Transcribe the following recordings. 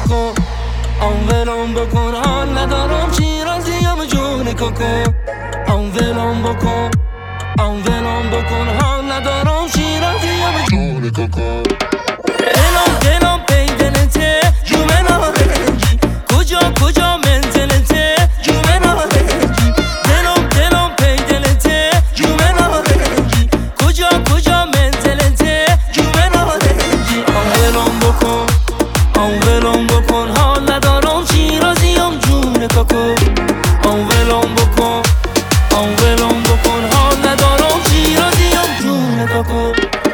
کاکو آن ولم بکن حال ندارم شیرازیم جون کاکو آن ولم بکن آن ولم بکن حال ندارم شیرازیم جون کاکو دلم پی دلته جومه نارنجی کجا منزلته جومه نارنجی دلم پی دلته جومه نارنجی کجا منزلته جومه نارنجی آن ولم بکن حال ندارم شیرازیم جون کاکو آن ولم بکن حال ندارم شیرازیم جون کاکو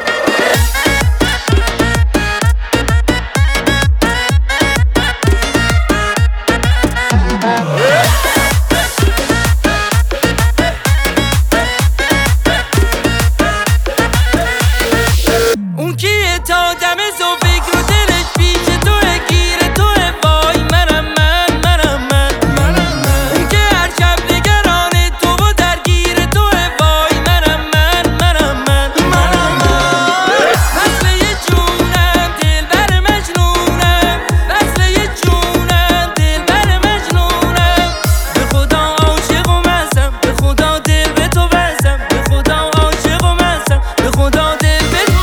اون کیه تا دم زو فکر و دلش پیش توه گیر توه وای منم من اون که هر شب نگران تو و درگیر توه وای منم من وصله جونم دل بر مجنونم وصله جونم دل بر مجنونم به خدا عاشق و مستم به خدا دل به تو بستم به خدا عاشق و مستم به خدا دل به تو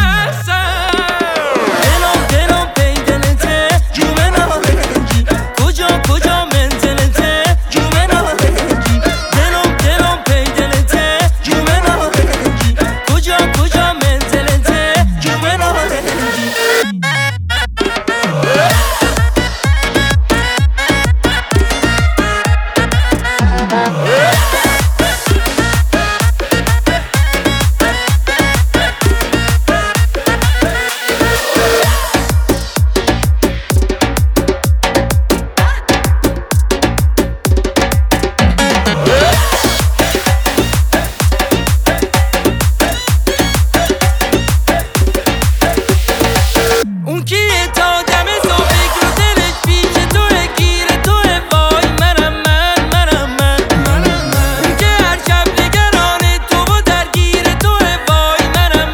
دلم پی دلته جومه نارنجی کجا منزلته جومه نارنجی دلم پی دلته جومه نارنجی کجا منزلته جومه نارنجی اون کیه تا دم زو فکر و دلش پیش توه گیر توه وای منم اون که هر شب نگران تو و درگیر توه وای منم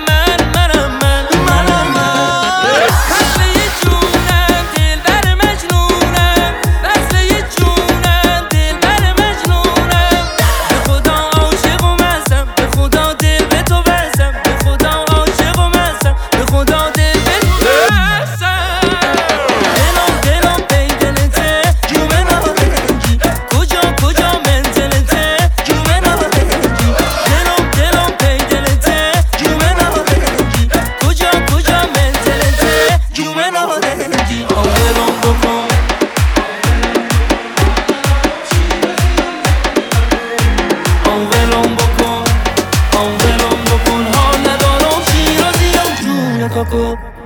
وصله جونم دل بر مجنونم وصله جونم دل بر مجنونم به خدا عاشق و مستم به خدا دل به تو بستم به خدا عاشق و مستم به خدا دل به تو دلم پی دلته جومه نارنجی کجا منزلته جومه نارنجی دلم پی دلته جومه نارنجی کجا منزلته جومه نارنجی آن ولم بکن حال ندارم شیرازیم جون کاکو